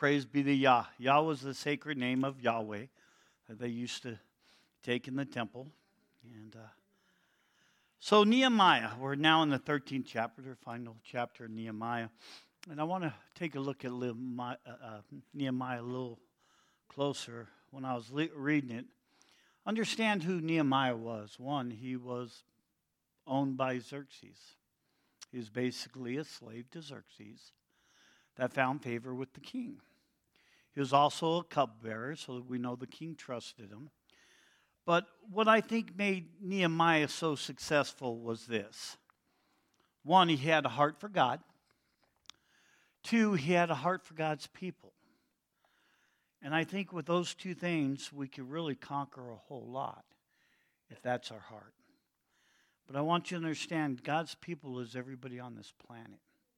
Praise be to Yah. Yah was the sacred name of Yahweh that they used to take in the temple. And so Nehemiah, we're now in the 13th chapter, the final chapter of Nehemiah. And I want to take a look at Nehemiah a little closer when I was reading it. Understand who Nehemiah was. One, he was owned by Xerxes. He was basically a slave to Xerxes that found favor with the king. He was also a cupbearer, so that we know the king trusted him. But what I think made Nehemiah so successful was this. One, he had a heart for God. Two, he had a heart for God's people. And I think with those two things, we could really conquer a whole lot, if that's our heart. But I want you to understand, God's people is everybody on this planet.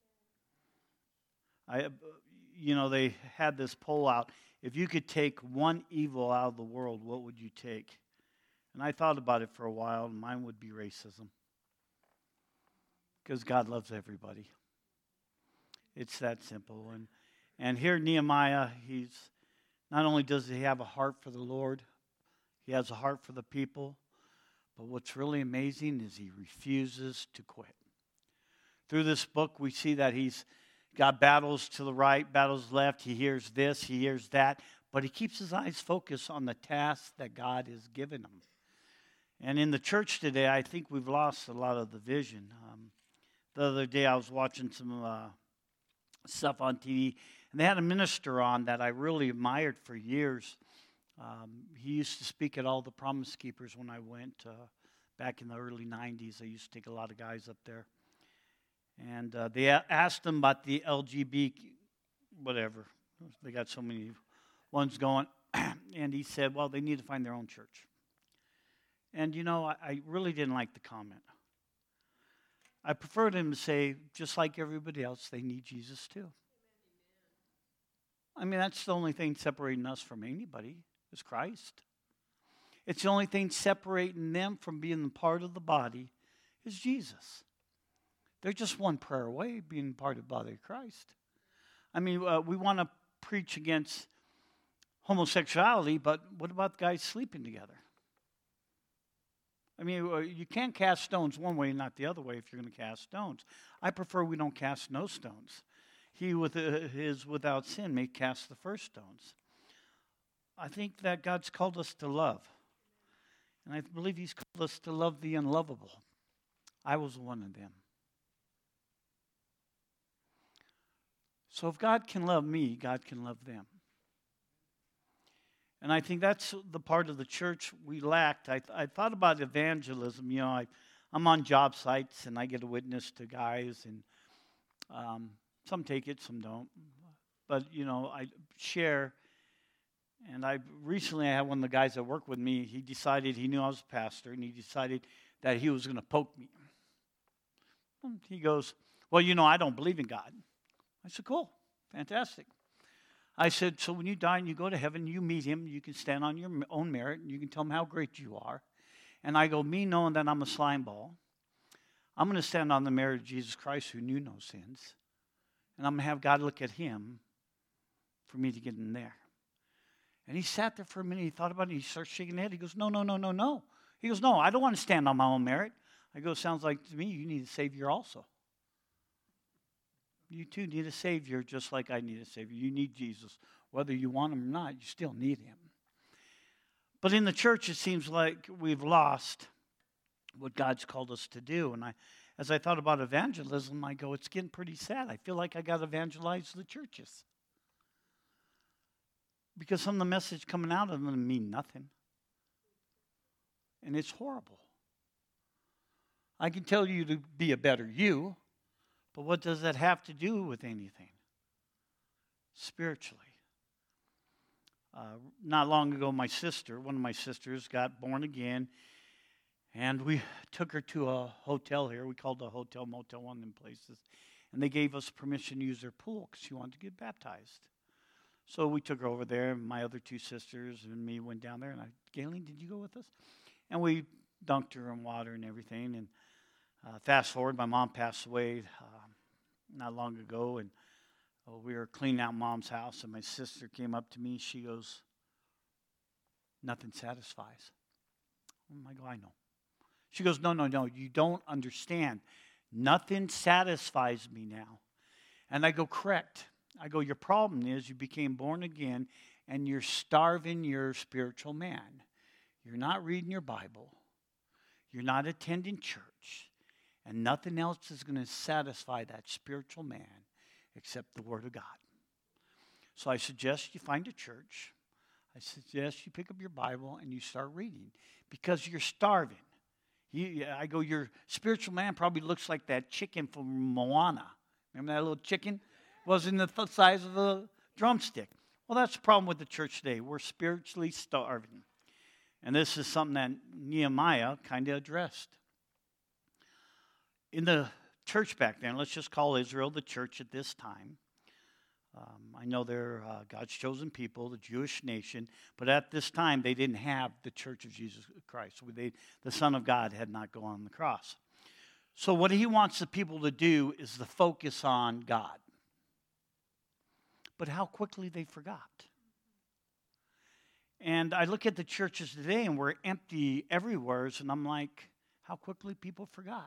They had this poll out. If you could take one evil out of the world, what would you take? And I thought about it for a while, and mine would be racism. Because God loves everybody. It's that simple. And here Nehemiah, not only does he have a heart for the Lord, he has a heart for the people, but what's really amazing is he refuses to quit. Through this book, we see that he's got battles to the right, battles left. He hears this, he hears that. But he keeps his eyes focused on the task that God has given him. And in the church today, I think we've lost a lot of the vision. The other day, I was watching some stuff on TV, and they had a minister on that I really admired for years. He used to speak at all the Promise Keepers when I went back in the early 90s. I used to take a lot of guys up there. And they asked him about the LGBT, whatever. They got so many ones going. And he said, well, they need to find their own church. And, I really didn't like the comment. I preferred him to say, just like everybody else, they need Jesus too. I mean, that's the only thing separating us from anybody is Christ. It's the only thing separating them from being part of the body is Jesus. They're just one prayer away being part of the body of Christ. I mean, we want to preach against homosexuality, but what about guys sleeping together? I mean, you can't cast stones one way and not the other way if you're going to cast stones. I prefer we don't cast no stones. He is without sin may cast the first stones. I think that God's called us to love. And I believe he's called us to love the unlovable. I was one of them. So if God can love me, God can love them. And I think that's the part of the church we lacked. I thought about evangelism. I'm on job sites, and I get a witness to guys, and some take it, some don't. But, I share. And recently I had one of the guys that worked with me. He decided, he knew I was a pastor, and he decided that he was going to poke me. He goes, well, I don't believe in God. I said, cool, fantastic. I said, so when you die and you go to heaven, you meet him, you can stand on your own merit, and you can tell him how great you are. And I go, me knowing that I'm a slime ball, I'm going to stand on the merit of Jesus Christ who knew no sins. And I'm going to have God look at him for me to get in there. And he sat there for a minute, he thought about it, he starts shaking his head. He goes, no. He goes, no, I don't want to stand on my own merit. I go, sounds like to me you need a Savior also. You too need a Savior just like I need a Savior. You need Jesus. Whether you want him or not, you still need him. But in the church, it seems like we've lost what God's called us to do. And as I thought about evangelism, I go, it's getting pretty sad. I feel like I got to evangelize the churches. Because some of the message coming out of them mean nothing. And it's horrible. I can tell you to be a better you, but what does that have to do with anything? Spiritually. Not long ago, one of my sisters got born again, and we took her to a hotel here. We called it a hotel, motel, one of them places. And they gave us permission to use their pool because she wanted to get baptized. So we took her over there, and my other two sisters and me went down there. And Galen, did you go with us? And we dunked her in water and everything. And fast forward, my mom passed away not long ago. And Oh, we were cleaning out Mom's house, and my sister came up to me. She goes, "Nothing satisfies." I go, "I know." She goes, no, you don't understand. Nothing satisfies me now. And I go, "Correct." I go, "Your problem is you became born again, and you're starving your spiritual man. You're not reading your Bible. You're not attending church. And nothing else is going to satisfy that spiritual man except the Word of God. So I suggest you find a church. I suggest you pick up your Bible and you start reading because you're starving." I go, "Your spiritual man probably looks like that chicken from Moana." Remember that little chicken? It wasn't the size of a drumstick. Well, that's the problem with the church today. We're spiritually starving. And this is something that Nehemiah kind of addressed. In the church back then, let's just call Israel the church at this time. I know they're God's chosen people, the Jewish nation, but at this time they didn't have the church of Jesus Christ. The Son of God had not gone on the cross. So what he wants the people to do is to focus on God. But how quickly they forgot. And I look at the churches today and we're empty everywhere, and I'm like, how quickly people forgot.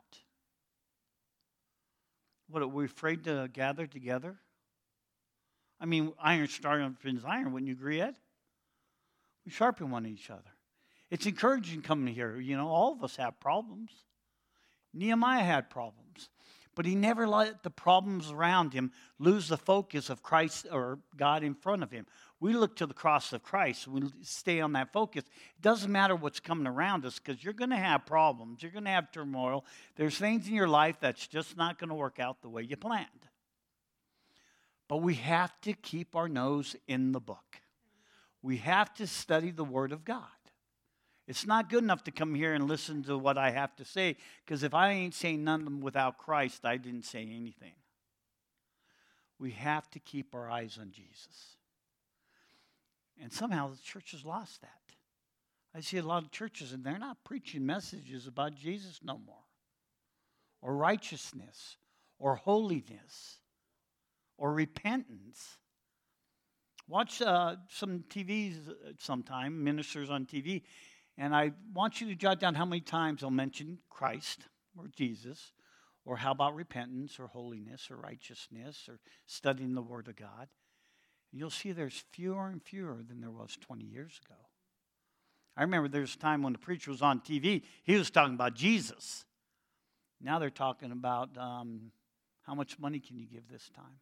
What, are we afraid to gather together? I mean, iron sharpens iron, wouldn't you agree, Ed? We sharpen one each other. It's encouraging coming here. You know, all of us have problems. Nehemiah had problems. But he never let the problems around him lose the focus of Christ or God in front of him. We look to the cross of Christ. We stay on that focus. It doesn't matter what's coming around us because you're going to have problems. You're going to have turmoil. There's things in your life that's just not going to work out the way you planned. But we have to keep our nose in the book. We have to study the Word of God. It's not good enough to come here and listen to what I have to say, because if I ain't saying nothing without Christ, I didn't say anything. We have to keep our eyes on Jesus. And somehow the church has lost that. I see a lot of churches, and they're not preaching messages about Jesus no more, or righteousness, or holiness, or repentance. Watch some TVs sometime, ministers on TV, and I want you to jot down how many times they'll mention Christ or Jesus, or how about repentance or holiness or righteousness or studying the Word of God. And you'll see there's fewer and fewer than there was 20 years ago. I remember there's a time when the preacher was on TV, he was talking about Jesus. Now they're talking about how much money can you give this time?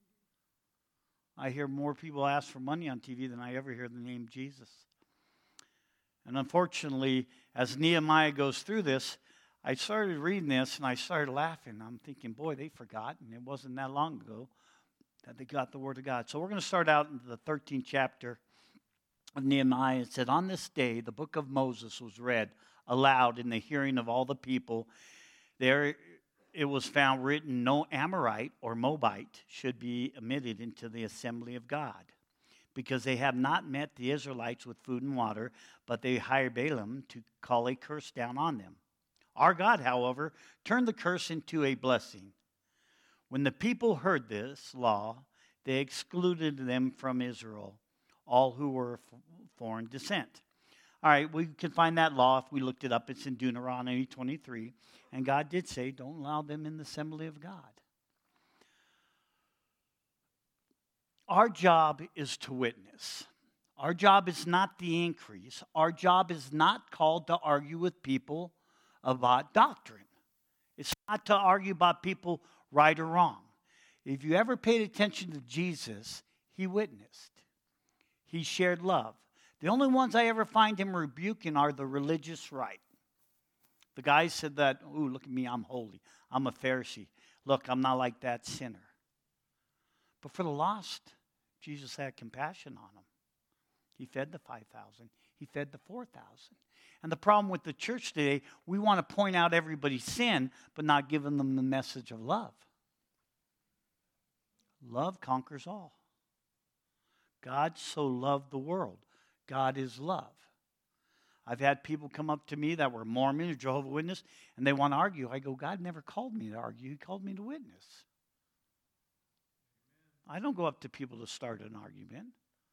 I hear more people ask for money on TV than I ever hear the name Jesus. And unfortunately, as Nehemiah goes through this, I started reading this and I started laughing. I'm thinking, boy, they forgot, and it wasn't that long ago that they got the Word of God. So we're going to start out in the 13th chapter of Nehemiah. It said, "On this day, the book of Moses was read aloud in the hearing of all the people. There it was found written, no Amorite or Moabite should be admitted into the assembly of God, because they have not met the Israelites with food and water, but they hired Balaam to call a curse down on them. Our God, however, turned the curse into a blessing. When the people heard this law, they excluded them from Israel, all who were of foreign descent." All right, we can find that law if we looked it up. It's in Deuteronomy 23. And God did say, don't allow them in the assembly of God. Our job is to witness. Our job is not the increase. Our job is not called to argue with people about doctrine. It's not to argue about people right or wrong. If you ever paid attention to Jesus, he witnessed. He shared love. The only ones I ever find him rebuking are the religious right. The guy said that, "Ooh, look at me, I'm holy. I'm a Pharisee. Look, I'm not like that sinner." But for the lost, Jesus had compassion on them. He fed the 5,000. He fed the 4,000. And the problem with the church today, we want to point out everybody's sin, but not giving them the message of love. Love conquers all. God so loved the world. God is love. I've had people come up to me that were Mormon or Jehovah's Witness, and they want to argue. I go, God never called me to argue. He called me to witness. I don't go up to people to start an argument.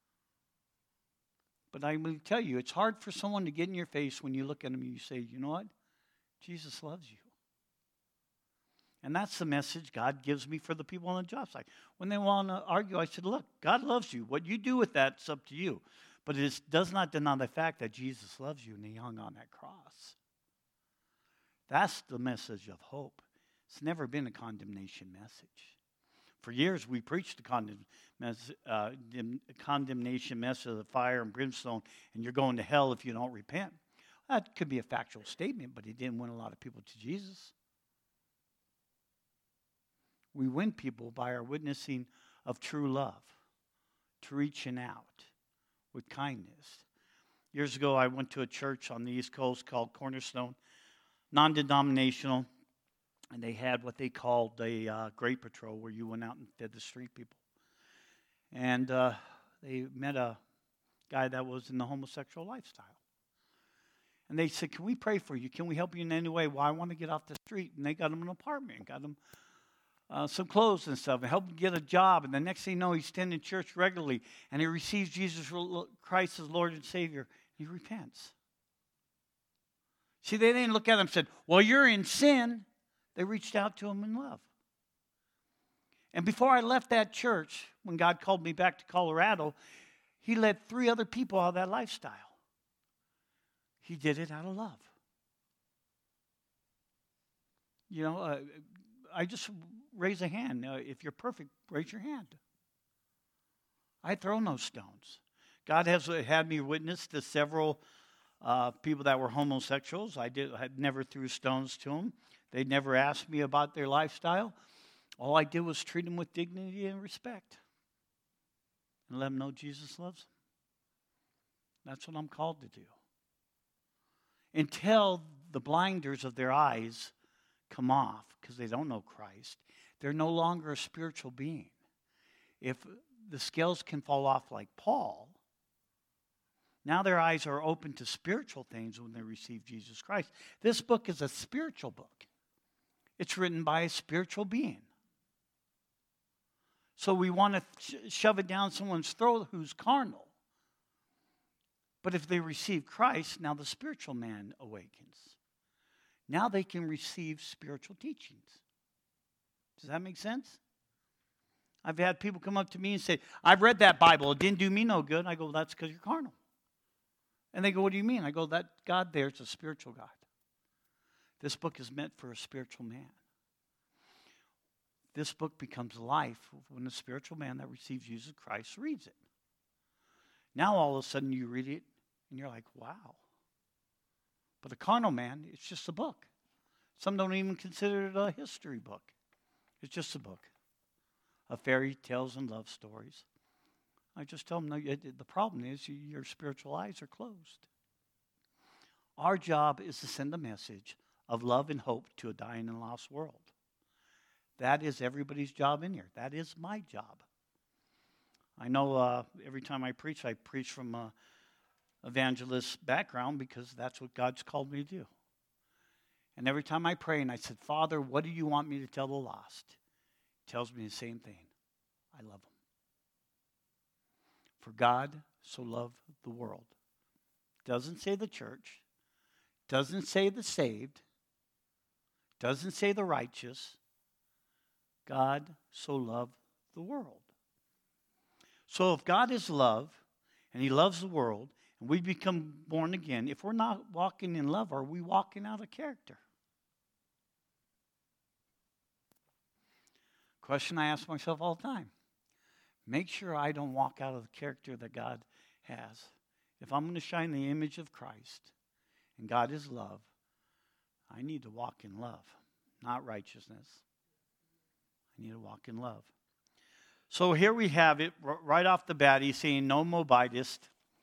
But I'm going to tell you, it's hard for someone to get in your face when you look at them and you say, you know what? Jesus loves you. And that's the message God gives me for the people on the job site. When they want to argue, I said, look, God loves you. What you do with that's up to you. But it does not deny the fact that Jesus loves you and he hung on that cross. That's the message of hope. It's never been a condemnation message. For years, we preached the condemnation message of the fire and brimstone, and you're going to hell if you don't repent. That could be a factual statement, but it didn't win a lot of people to Jesus. We win people by our witnessing of true love, to reaching out with kindness. Years ago, I went to a church on the East Coast called Cornerstone, non-denominational, and they had what they called a Great Patrol, where you went out and fed the street people. And they met a guy that was in the homosexual lifestyle. And they said, can we pray for you? Can we help you in any way? Well, I want to get off the street. And they got him an apartment, got him some clothes and stuff, and helped him get a job. And the next thing you know, he's attending church regularly, and he receives Jesus Christ as Lord and Savior. He repents. See, they didn't look at him and said, well, you're in sin. They reached out to him in love. And before I left that church, when God called me back to Colorado, he led 3 other people out of that lifestyle. He did it out of love. You know, I just raise a hand. If you're perfect, raise your hand. I throw no stones. God has had me witness to several people that were homosexuals. I never threw stones to them. They never asked me about their lifestyle. All I did was treat them with dignity and respect and let them know Jesus loves them. That's what I'm called to do. Until the blinders of their eyes come off because they don't know Christ, they're no longer a spiritual being. If the scales can fall off like Paul, now their eyes are open to spiritual things when they receive Jesus Christ. This book is a spiritual book. It's written by a spiritual being. So we want to shove it down someone's throat who's carnal. But if they receive Christ, now the spiritual man awakens. Now they can receive spiritual teachings. Does that make sense? I've had people come up to me and say, I've read that Bible. It didn't do me no good. I go, that's because you're carnal. And they go, what do you mean? I go, that God there is a spiritual God. This book is meant for a spiritual man. This book becomes life when the spiritual man that receives Jesus Christ reads it. Now all of a sudden you read it and you're like, wow. But a carnal man, it's just a book. Some don't even consider it a history book. It's just a book of fairy tales and love stories. I just tell them, no, the problem is your spiritual eyes are closed. Our job is to send a message of love and hope to a dying and lost world. That is everybody's job in here. That is my job. I know every time I preach from an evangelist background because that's what God's called me to do. And every time I pray and I said, Father, what do you want me to tell the lost? He tells me the same thing. I love them. For God so loved the world. Doesn't say the church. Doesn't say the saved. Doesn't say the righteous. God so loved the world. So if God is love, and he loves the world, and we become born again, if we're not walking in love, are we walking out of character? Question I ask myself all the time. Make sure I don't walk out of the character that God has. If I'm going to shine the image of Christ, and God is love, I need to walk in love, not righteousness. I need to walk in love. So here we have it, right off the bat, he's saying no Moabitist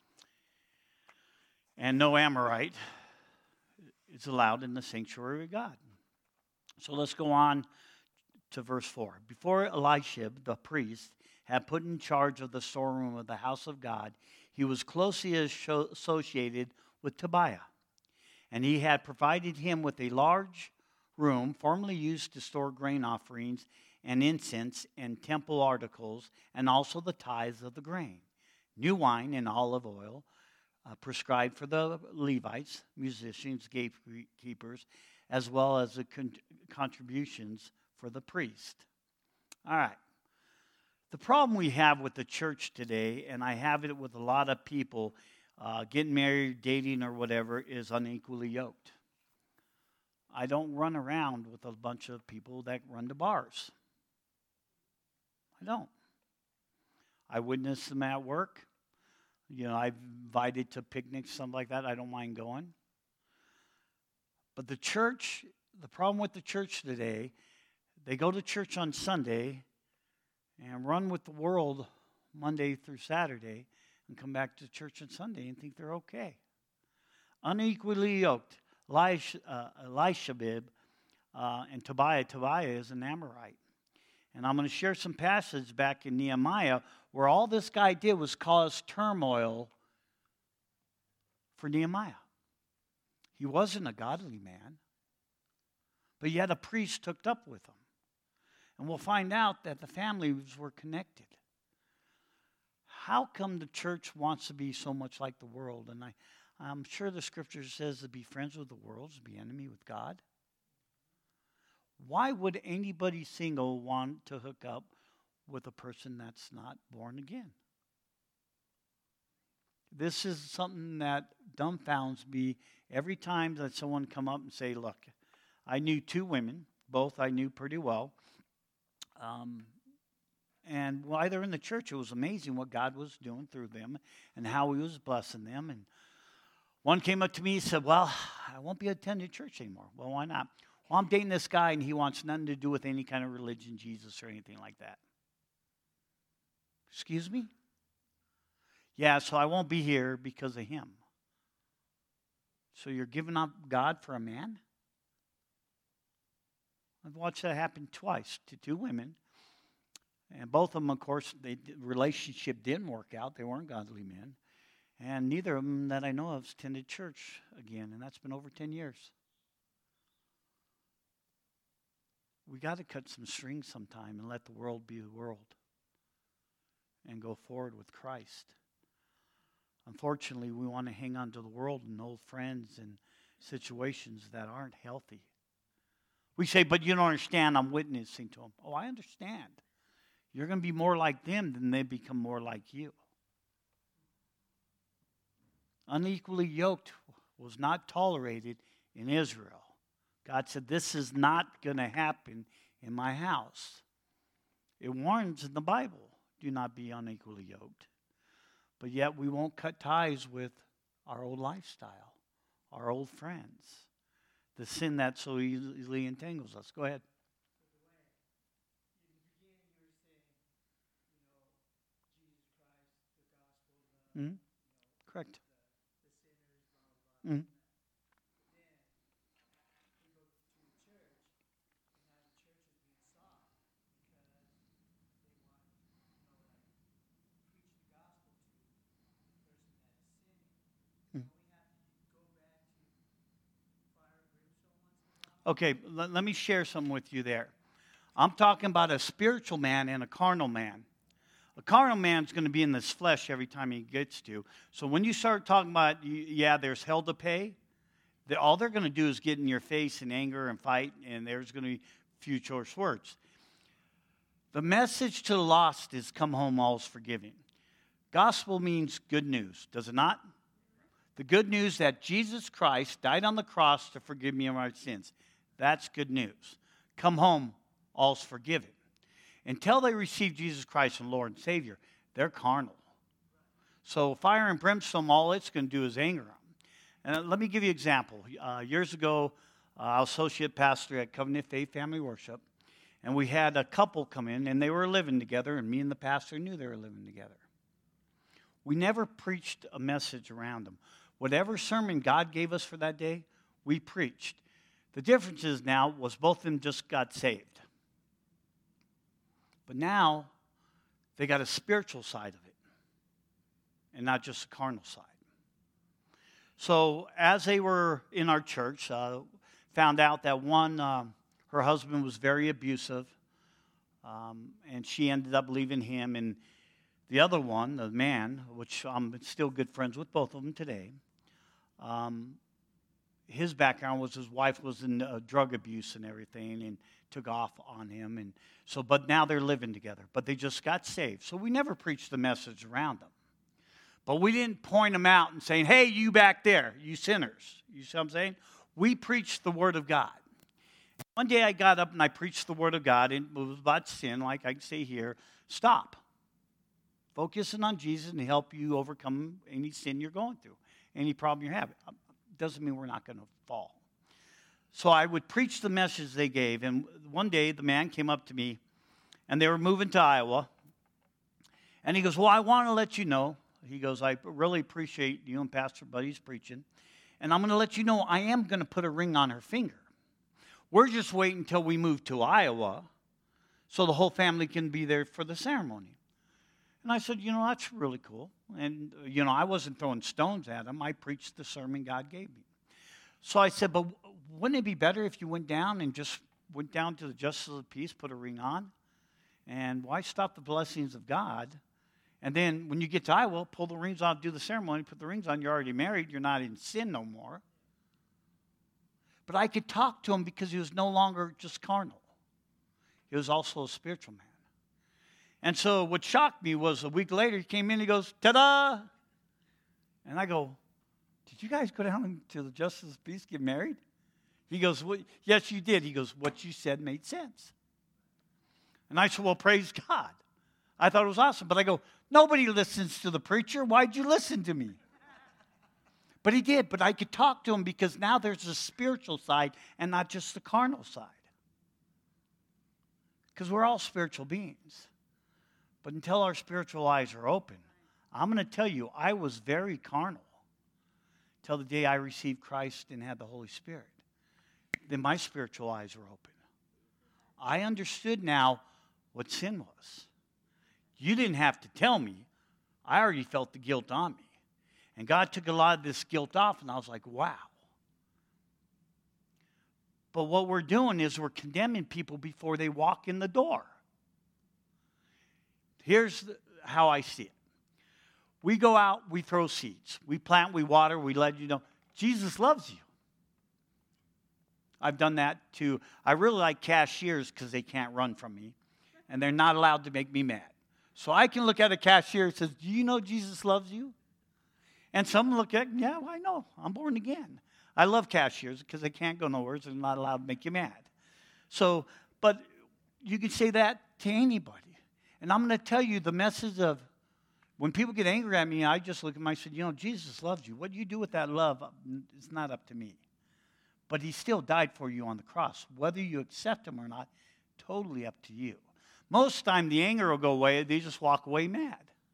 and no Amorite is allowed in the sanctuary of God. So let's go on to verse 4. Before Eliashib, the priest, had put in charge of the storeroom of the house of God, he was closely associated with Tobiah. And he had provided him with a large room formerly used to store grain offerings and incense and temple articles, and also the tithes of the grain, new wine and olive oil, prescribed for the Levites, musicians, gatekeepers, as well as the contributions for the priest. All right. The problem we have with the church today, and I have it with a lot of people getting married, dating, or whatever, is unequally yoked. I don't run around with a bunch of people that run to bars. I don't. I witness them at work. I've invited to picnics, something like that. I don't mind going. But the church, the problem with the church today, they go to church on Sunday and run with the world Monday through Saturday and come back to church on Sunday and think they're okay. Unequally yoked. Elishabib and Tobiah. Tobiah is an Amorite. And I'm going to share some passages back in Nehemiah where all this guy did was cause turmoil for Nehemiah. He wasn't a godly man, but yet a priest hooked up with him. And we'll find out that the families were connected. How come the church wants to be so much like the world? And I'm sure the scripture says to be friends with the world is to be enemy with God. Why would anybody single want to hook up with a person that's not born again? This is something that dumbfounds me every time that someone come up and say, look, I knew two women, both I knew pretty well. And while they're in the church, it was amazing what God was doing through them and how he was blessing them. And one came up to me and said, well, I won't be attending church anymore. Well, why not? Well, I'm dating this guy, and he wants nothing to do with any kind of religion, Jesus, or anything like that. Excuse me? Yeah, so I won't be here because of him. So you're giving up God for a man? I've watched that happen twice to two women. And both of them, of course, the relationship didn't work out. They weren't godly men. And neither of them that I know of attended church again, and that's been over 10 years. We got to cut some strings sometime and let the world be the world and go forward with Christ. Unfortunately, we want to hang on to the world and old friends and situations that aren't healthy. We say, but you don't understand, I'm witnessing to them. Oh, I understand. You're going to be more like them than they become more like you. Unequally yoked was not tolerated in Israel. God said, this is not going to happen in my house. It warns in the Bible, do not be unequally yoked. But yet we won't cut ties with our old lifestyle, our old friends, the sin that so easily entangles us. Go ahead. Mm-hmm. Correct. Mm-hmm. Okay, let me share something with you there. I'm talking about a spiritual man and a carnal man. A carnal man's going to be in this flesh every time he gets to. So when you start talking about, yeah, there's hell to pay, all they're going to do is get in your face in anger and fight, and there's going to be few choice words. The message to the lost is come home, all's forgiven. Gospel means good news, does it not? The good news that Jesus Christ died on the cross to forgive me of my sins. That's good news. Come home, all's forgiven. Until they receive Jesus Christ as Lord and Savior, they're carnal. So fire and brimstone, all it's going to do is anger them. And let me give you an example. Years ago, I was associate pastor at Covenant Faith Family Worship, and we had a couple come in, and they were living together, and me and the pastor knew they were living together. We never preached a message around them. Whatever sermon God gave us for that day, we preached. The difference is now was both of them just got saved. But now they got a spiritual side of it and not just a carnal side. So as they were in our church, found out that one, her husband was very abusive, And she ended up leaving him. And the other one, the man, which I'm still good friends with both of them today, his background was his wife was in drug abuse and everything and took off on him. And so, but now they're living together. But they just got saved. So we never preached the message around them. But we didn't point them out and saying, hey, you back there, you sinners. You see what I'm saying? We preached the Word of God. One day I got up and I preached the Word of God, and it was about sin, like I say here. Stop. Focusing on Jesus and help you overcome any sin you're going through, any problem you're having. Doesn't mean we're not going to fall. So I would preach the message they gave, and one day the man came up to me, and they were moving to Iowa, and he goes, well, I want to let you know. He goes, I really appreciate you and Pastor Buddy's preaching, and I'm going to let you know I am going to put a ring on her finger. We're just waiting until we move to Iowa so the whole family can be there for the ceremony. And I said, that's really cool. And, I wasn't throwing stones at him. I preached the sermon God gave me. So I said, but wouldn't it be better if you went down and just went down to the justice of the peace, put a ring on? And why stop the blessings of God? And then when you get to Iowa, pull the rings off, do the ceremony, put the rings on. You're already married. You're not in sin no more. But I could talk to him because he was no longer just carnal. He was also a spiritual man. And so what shocked me was a week later, he came in and he goes, ta-da! And I go, did you guys go down to the Justice of Peace, get married? He goes, well, yes, you did. He goes, what you said made sense. And I said, well, praise God. I thought it was awesome. But I go, nobody listens to the preacher. Why'd you listen to me? But he did. But I could talk to him because now there's a spiritual side and not just the carnal side. Because we're all spiritual beings. But until our spiritual eyes are open, I'm going to tell you, I was very carnal till the day I received Christ and had the Holy Spirit. Then my spiritual eyes were open. I understood now what sin was. You didn't have to tell me. I already felt the guilt on me. And God took a lot of this guilt off, and I was like, wow. But what we're doing is we're condemning people before they walk in the door. Here's how I see it. We go out, we throw seeds. We plant, we water, we let you know. Jesus loves you. I've done that too. I really like cashiers because they can't run from me. And they're not allowed to make me mad. So I can look at a cashier and says, do you know Jesus loves you? And some look at, yeah, well, I know. I'm born again. I love cashiers because they can't go nowhere, so they're not allowed to make you mad. So, but you can say that to anybody. And I'm going to tell you the message of when people get angry at me, I just look at them and I said, Jesus loves you. What you do with that love is not up to me. But he still died for you on the cross. Whether you accept him or not, totally up to you. Most of the time, the anger will go away. They just walk away mad.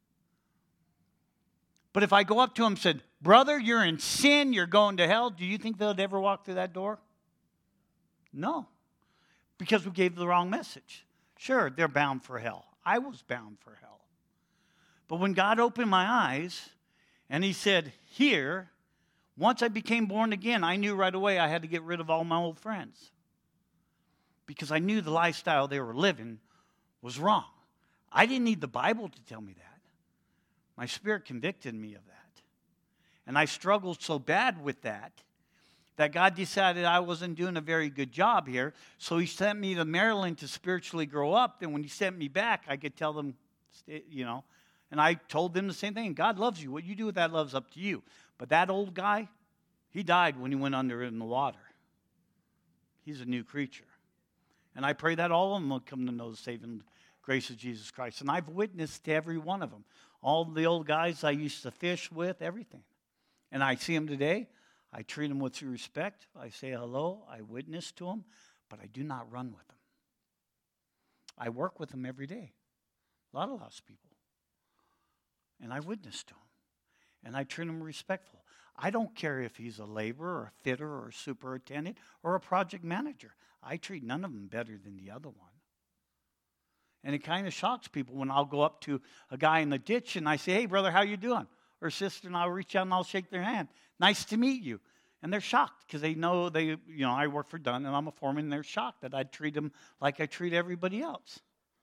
But if I go up to them and said, brother, you're in sin, you're going to hell, do you think they'll ever walk through that door? No. Because we gave the wrong message. Sure, they're bound for hell. I was bound for hell. But when God opened my eyes and he said, here, once I became born again, I knew right away I had to get rid of all my old friends. Because I knew the lifestyle they were living was wrong. I didn't need the Bible to tell me that. My spirit convicted me of that. And I struggled so bad with that God decided I wasn't doing a very good job here. So he sent me to Maryland to spiritually grow up. Then when he sent me back, I could tell them, and I told them the same thing. God loves you. What you do with that love's up to you. But that old guy, he died when he went under in the water. He's a new creature. And I pray that all of them will come to know the saving grace of Jesus Christ. And I've witnessed to every one of them. All the old guys I used to fish with, everything. And I see them today. I treat them with respect. I say hello. I witness to them. But I do not run with them. I work with them every day. A lot of lost people. And I witness to them. And I treat them respectful. I don't care if he's a laborer or a fitter or a superintendent or a project manager. I treat none of them better than the other one. And it kind of shocks people when I'll go up to a guy in the ditch and I say, hey, brother, how you doing? Or sister, and I'll reach out and I'll shake their hand. Nice to meet you. And they're shocked because they know I work for Dunn and I'm a foreman, and they're shocked that I treat them like I treat everybody else.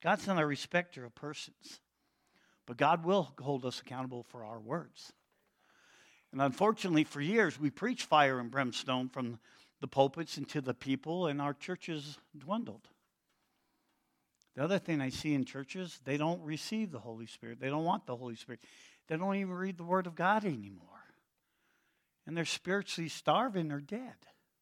God's not a respecter of persons. But God will hold us accountable for our words. And unfortunately, for years, we preached fire and brimstone from the pulpits into the people, and our churches dwindled. The other thing I see in churches, they don't receive the Holy Spirit. They don't want the Holy Spirit. They don't even read the Word of God anymore. And they're spiritually starving or dead.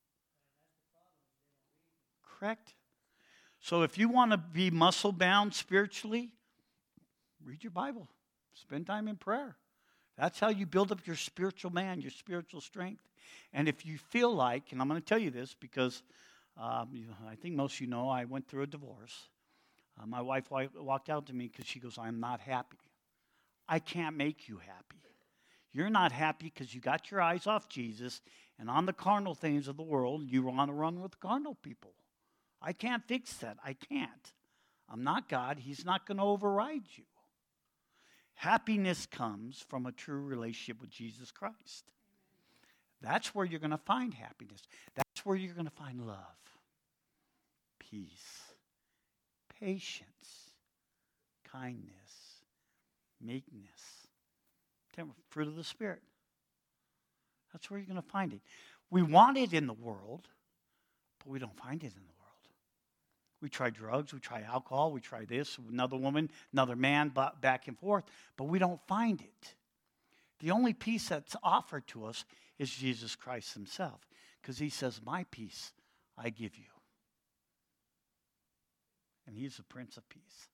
Correct? So if you want to be muscle-bound spiritually, read your Bible. Spend time in prayer. That's how you build up your spiritual man, your spiritual strength. And if you feel like, and I'm going to tell you this because I think most of you know I went through a divorce. My wife walked out to me because she goes, I'm not happy. I can't make you happy. You're not happy because you got your eyes off Jesus and on the carnal things of the world, you want to run with the carnal people. I can't fix that. I can't. I'm not God. He's not going to override you. Happiness comes from a true relationship with Jesus Christ. That's where you're going to find happiness. That's where you're going to find love, peace, patience, kindness, meekness, fruit of the Spirit. That's where you're going to find it. We want it in the world, but we don't find it in the world. We try drugs, we try alcohol, we try this, another woman, another man, back and forth, but we don't find it. The only peace that's offered to us is Jesus Christ himself, because he says, my peace I give you. And he's the Prince of Peace.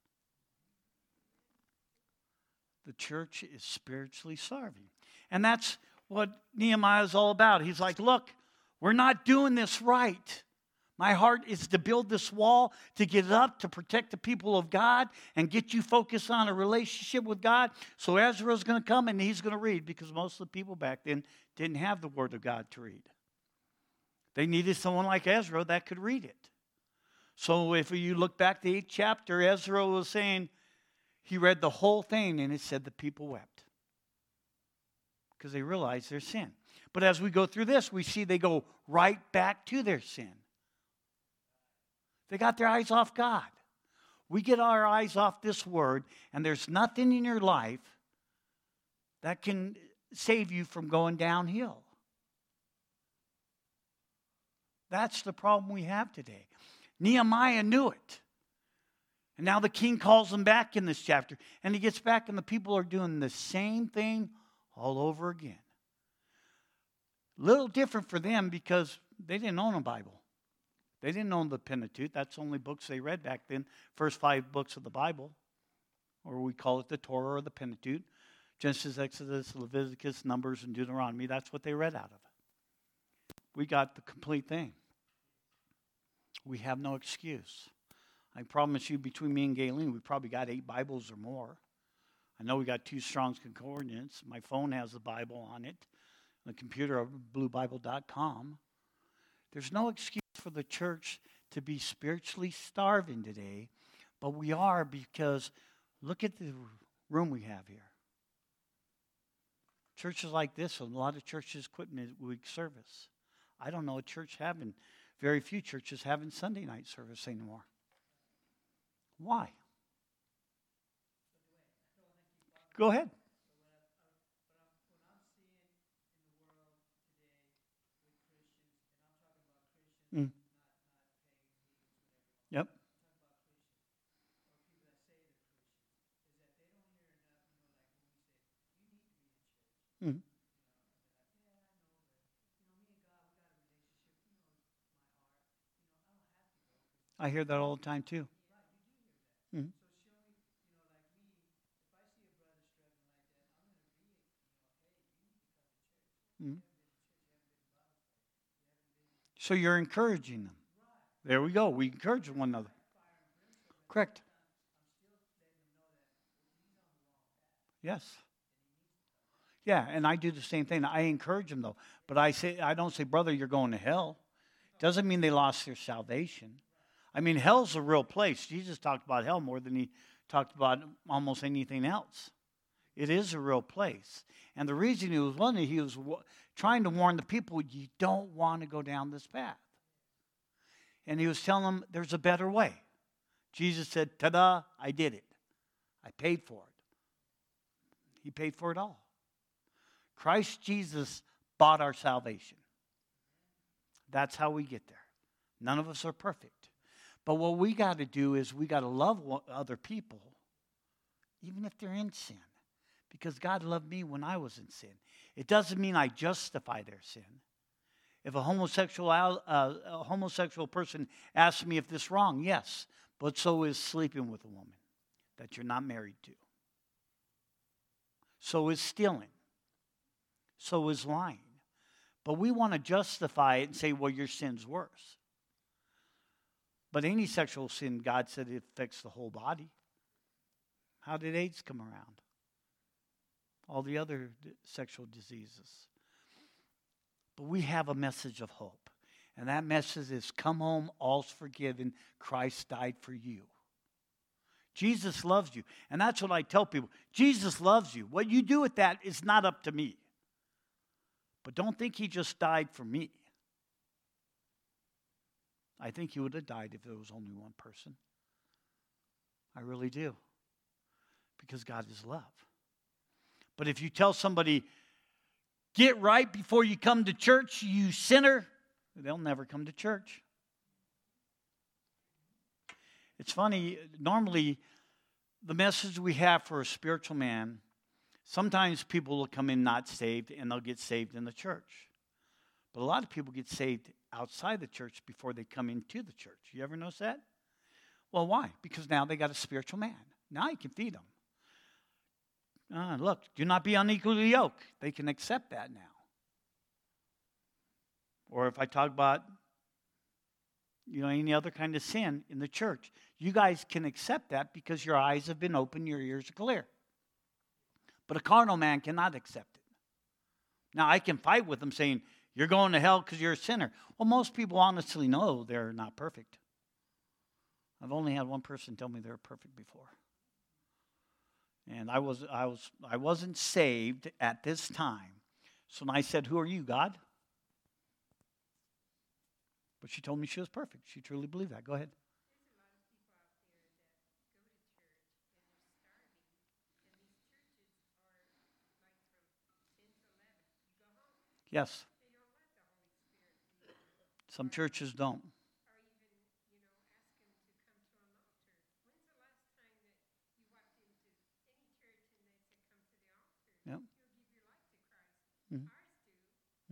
The church is spiritually starving. And that's what Nehemiah is all about. He's like, look, we're not doing this right. My heart is to build this wall, to get it up, to protect the people of God, and get you focused on a relationship with God. So Ezra's going to come and he's going to read, because most of the people back then didn't have the Word of God to read. They needed someone like Ezra that could read it. So if you look back to the 8th chapter, Ezra was saying, he read the whole thing, and it said the people wept. Because they realized their sin. But as we go through this, we see they go right back to their sin. They got their eyes off God. We get our eyes off this word, and there's nothing in your life that can save you from going downhill. That's the problem we have today. Nehemiah knew it. And now the king calls him back in this chapter. And he gets back, and the people are doing the same thing all over again. Little different for them because they didn't own a Bible. They didn't own the Pentateuch. That's the only books they read back then. First 5 books of the Bible. Or we call it the Torah or the Pentateuch. Genesis, Exodus, Leviticus, Numbers, and Deuteronomy. That's what they read out of. We got the complete thing. We have no excuse. I promise you, between me and Galen, we probably got 8 Bibles or more. I know we got 2 Strong's Concordance. My phone has the Bible on it. The computer, bluebible.com. There's no excuse for the church to be spiritually starving today, but we are, because look at the room we have here. Churches like this, a lot of churches quit midweek service. I don't know a church having, very few churches having Sunday night service anymore. Why? Go ahead. Mm. Yep. Mm. I hear that all the time too. Mm. Mm. So you're encouraging them. There we go. We encourage one another. Correct. Yes. Yeah, and I do the same thing. I encourage them though. But I don't say, brother, you're going to hell. Doesn't mean they lost their salvation. I mean, hell's a real place. Jesus talked about hell more than he talked about almost anything else. It is a real place. And the reason he was trying to warn the people, you don't want to go down this path. And he was telling them there's a better way. Jesus said, ta-da, I did it. I paid for it. He paid for it all. Christ Jesus bought our salvation. That's how we get there. None of us are perfect. But what we got to do is we got to love other people, even if they're in sin. Because God loved me when I was in sin. It doesn't mean I justify their sin. If a homosexual person asks me if this is wrong, yes. But so is sleeping with a woman that you're not married to. So is stealing. So is lying. But we want to justify it and say, well, your sin's worse. But any sexual sin, God said it affects the whole body. How did AIDS come around? All the other sexual diseases. But we have a message of hope. And that message is, come home, all's forgiven. Christ died for you. Jesus loves you. And that's what I tell people. Jesus loves you. What you do with that is not up to me. But don't think he just died for me. I think he would have died if there was only one person. I really do. Because God is love. But if you tell somebody, get right before you come to church, you sinner, they'll never come to church. It's funny, normally the message we have for a spiritual man, sometimes people will come in not saved and they'll get saved in the church. But a lot of people get saved outside the church before they come into the church. You ever notice that? Well, why? Because now they got a spiritual man. Now you can feed them. Look, do not be unequally yoked. They can accept that now. Or if I talk about, any other kind of sin in the church, you guys can accept that because your eyes have been opened, your ears are clear. But a carnal man cannot accept it. Now, I can fight with them saying, you're going to hell because you're a sinner. Well, most people honestly know they're not perfect. I've only had one person tell me they were perfect before. And I wasn't saved at this time. So when I said, who are you, God? But she told me she was perfect. She truly believed that. Go ahead. Yes. Some churches don't. Yep. Mm-hmm.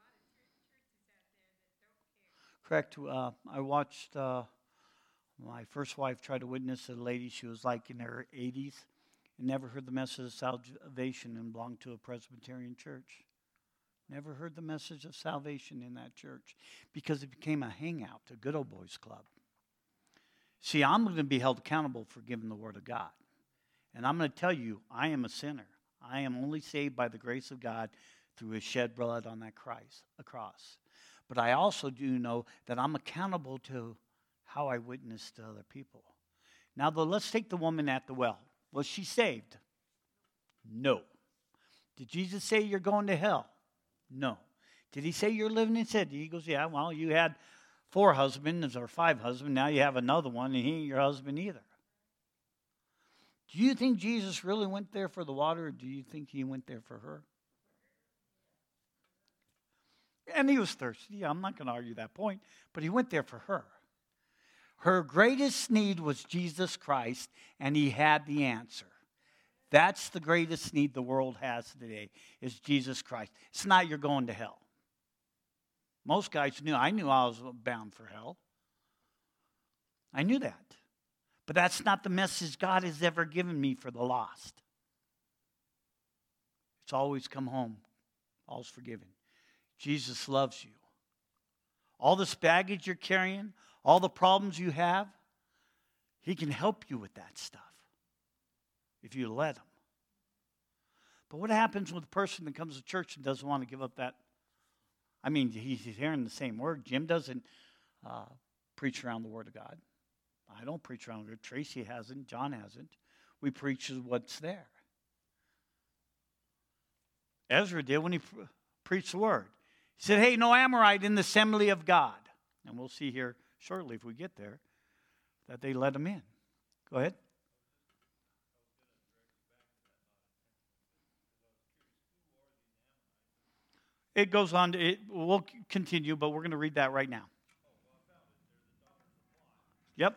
Correct. I watched my first wife try to witness a lady. She was like in her 80s and never heard the message of salvation and belonged to a Presbyterian church. Never heard the message of salvation in that church because it became a hangout, a good old boys club. See, I'm going to be held accountable for giving the word of God. And I'm going to tell you, I am a sinner. I am only saved by the grace of God through his shed blood on that cross. But I also do know that I'm accountable to how I witness to other people. Now, let's take the woman at the well. Was she saved? No. Did Jesus say you're going to hell? No. Did he say you're living in sin? He goes, yeah, well, you had 4 husbands or 5 husbands. Now you have another one, and he ain't your husband either. Do you think Jesus really went there for the water, or do you think he went there for her? And he was thirsty. Yeah, I'm not going to argue that point. But he went there for her. Her greatest need was Jesus Christ, and he had the answer. That's the greatest need the world has today, is Jesus Christ. It's not you're going to hell. Most guys knew. I knew I was bound for hell. I knew that. But that's not the message God has ever given me for the lost. It's always come home. All's forgiven. Jesus loves you. All this baggage you're carrying, all the problems you have, he can help you with that stuff if you let him. But what happens with a person that comes to church and doesn't want to give up that? I mean, he's hearing the same word. Jim doesn't preach around the Word of God. I don't preach around it. Tracy hasn't. John hasn't. We preach what's there. Ezra did when he preached the Word. He said, hey, no Amorite in the assembly of God. And we'll see here shortly if we get there that they let him in. Go ahead. It goes on. We'll continue, but we're going to read that right now. Yep.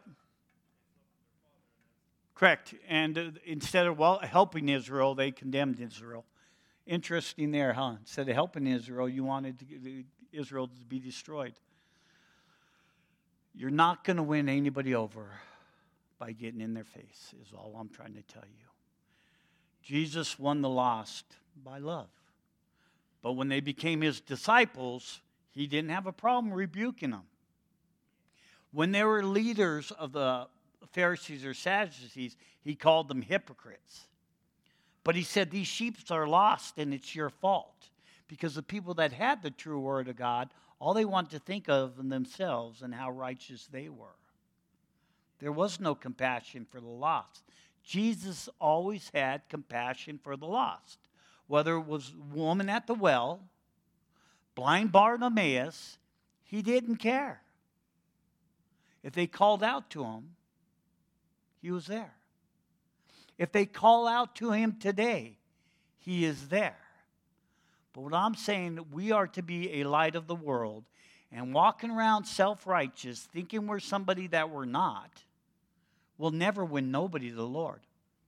Correct. And instead of helping Israel, they condemned Israel. Interesting there, huh? Instead of helping Israel, you wanted Israel to be destroyed. You're not going to win anybody over by getting in their face, is all I'm trying to tell you. Jesus won the lost by love. But when they became his disciples, he didn't have a problem rebuking them. When they were leaders of the Pharisees or Sadducees, he called them hypocrites. But he said, these sheep are lost and it's your fault. Because the people that had the true word of God, all they wanted to think of themselves and how righteous they were. There was no compassion for the lost. Jesus always had compassion for the lost. Whether it was woman at the well, blind Bartimaeus, he didn't care. If they called out to him, he was there. If they call out to him today, he is there. But what I'm saying, we are to be a light of the world, and walking around self-righteous, thinking we're somebody that we're not, will never win nobody to the Lord.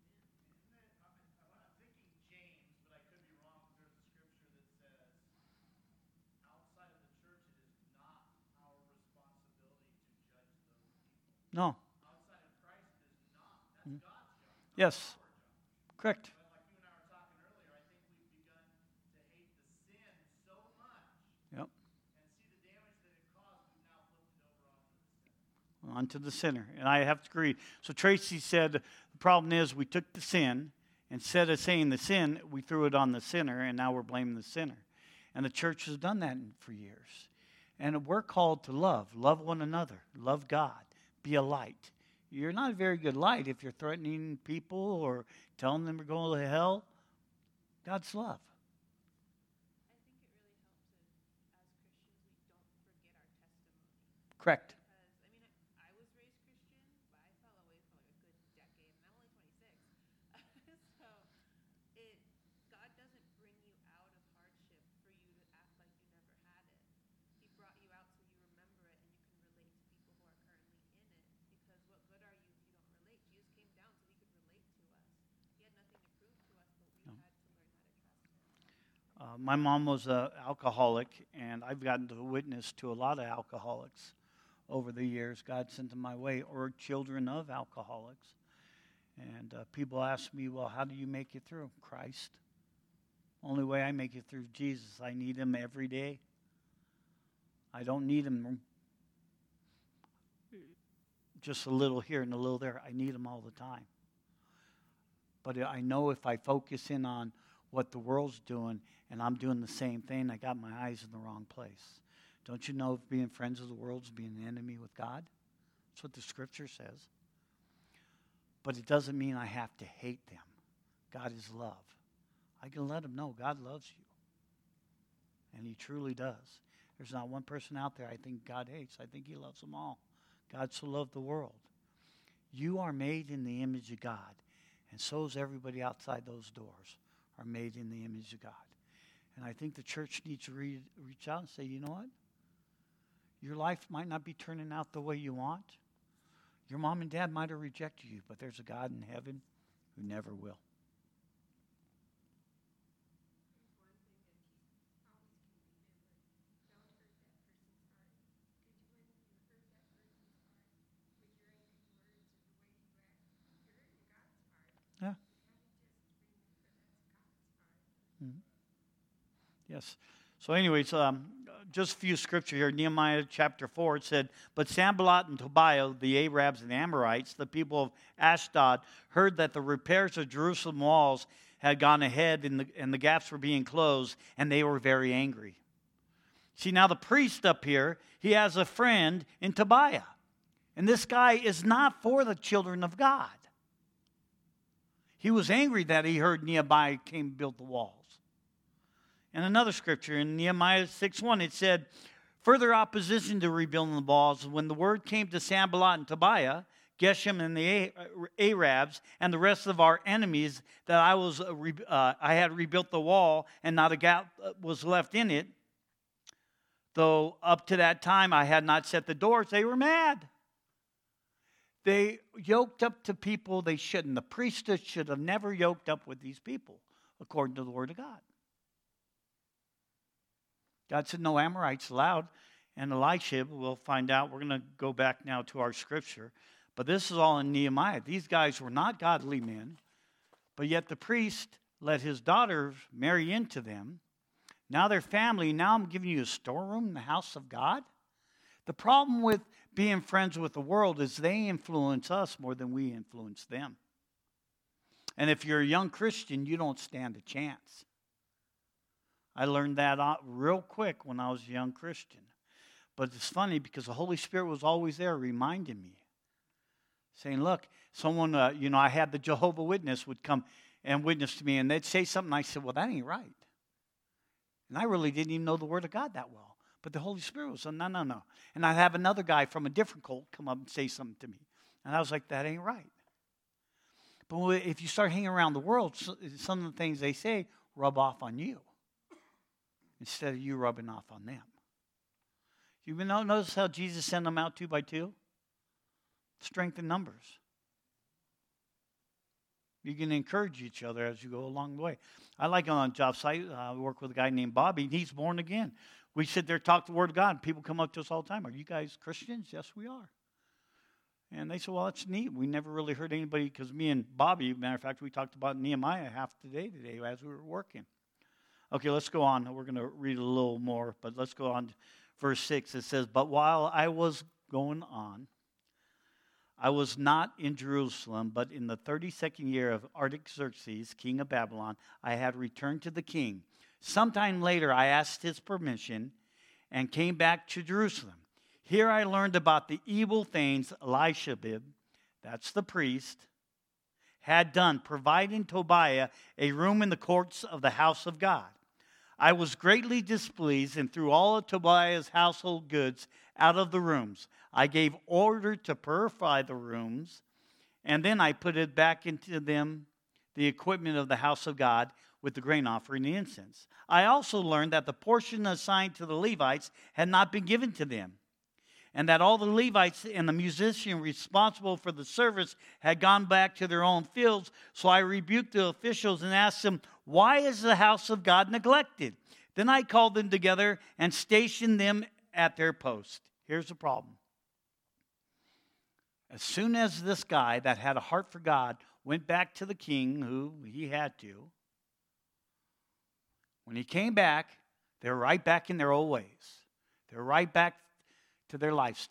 No. Outside of Christ is not. That's God's job. Yes. Correct. But like you and I were talking earlier, I think we've begun to hate the sin so much. Yep. And see the damage that it caused, we've now flipped it over onto the sinner. And I have to agree. So Tracy said the problem is we took the sin, instead of saying the sin, we threw it on the sinner, and now we're blaming the sinner. And the church has done that for years. And we're called to love one another, love God. Be a light. You're not a very good light if you're threatening people or telling them they're going to hell. God's love. I think it really helps as Christians we don't forget our testimony. Correct. Because, I was raised Christian, but I fell away for like a good decade, and I'm only 26. So God doesn't bring you out of hardship for you to act like you never had it. He brought you out so you remember it and you can relate to people who are currently in it. Because what good are you if you don't relate? Jesus came down so he could relate to us. He had nothing to prove to us, but we had to learn how to trust him. My mom was an alcoholic, and I've gotten to witness to a lot of alcoholics over the years. God sent them my way, or children of alcoholics. And people ask me, well, how do you make it through? Christ. Only way I make it through is Jesus. I need him every day. I don't need him just a little here and a little there. I need him all the time. But I know if I focus in on what the world's doing and I'm doing the same thing, I got my eyes in the wrong place. Don't you know if being friends of the world is being an enemy with God? That's what the scripture says. But it doesn't mean I have to hate them. God is love. I can let them know God loves you. And he truly does. There's not one person out there I think God hates. I think he loves them all. God so loved the world. You are made in the image of God. And so is everybody outside those doors are made in the image of God. And I think the church needs to reach out and say, you know what? Your life might not be turning out the way you want. Your mom and dad might have rejected you, but there's a God in heaven who never will. Yeah. Mm-hmm. Yes. So anyways, just a few scripture here. Nehemiah chapter 4, it said, but Sanballat and Tobiah, the Arabs and Amorites, the people of Ashdod, heard that the repairs of Jerusalem walls had gone ahead and the gaps were being closed, and they were very angry. See, now the priest up here, he has a friend in Tobiah. And this guy is not for the children of God. He was angry that he heard Nehemiah came and built the walls. And another scripture in Nehemiah 6:1, it said, further opposition to rebuilding the walls. When the word came to Sanballat and Tobiah, Geshem and the Arabs and the rest of our enemies that I had rebuilt the wall and not a gap was left in it. Though up to that time I had not set the doors, they were mad. They yoked up to people they shouldn't. The priesthood should have never yoked up with these people, according to the Word of God. God said no Amorites allowed. And Elisha, we'll find out. We're going to go back now to our scripture. But this is all in Nehemiah. These guys were not godly men. But yet the priest let his daughters marry into them. Now they're family. Now I'm giving you a storeroom in the house of God. The problem with being friends with the world is they influence us more than we influence them. And if you're a young Christian, you don't stand a chance. I learned that real quick when I was a young Christian. But it's funny because the Holy Spirit was always there reminding me. Saying, look, someone, I had the Jehovah Witness would come and witness to me. And they'd say something. I said, well, that ain't right. And I really didn't even know the Word of God that well. But the Holy Spirit was, no. And I'd have another guy from a different cult come up and say something to me. And I was like, that ain't right. But if you start hanging around the world, some of the things they say rub off on you. Instead of you rubbing off on them. You notice how Jesus sent them out 2 by 2? Strength in numbers. You can encourage each other as you go along the way. I like on a job site, I work with a guy named Bobby. He's born again. We sit there, talk the Word of God. People come up to us all the time. Are you guys Christians? Yes, we are. And they said, well, that's neat. We never really heard anybody, because me and Bobby, matter of fact, we talked about Nehemiah half the day today as we were working. Okay, let's go on. We're going to read a little more, but let's go on to verse 6. It says, but while I was going on, I was not in Jerusalem, but in the 32nd year of Artaxerxes, king of Babylon, I had returned to the king. Sometime later, I asked his permission and came back to Jerusalem. Here I learned about the evil things Elishibib, that's the priest, had done, providing Tobiah a room in the courts of the house of God. I was greatly displeased and threw all of Tobiah's household goods out of the rooms. I gave order to purify the rooms, and then I put it back into them, the equipment of the house of God, with the grain offering and incense. I also learned that the portion assigned to the Levites had not been given to them, and that all the Levites and the musician responsible for the service had gone back to their own fields. So I rebuked the officials and asked them, why is the house of God neglected? Then I called them together and stationed them at their post. Here's the problem. As soon as this guy that had a heart for God went back to the king, who he had to, when he came back, they were right back in their old ways. They were right back to their lifestyle.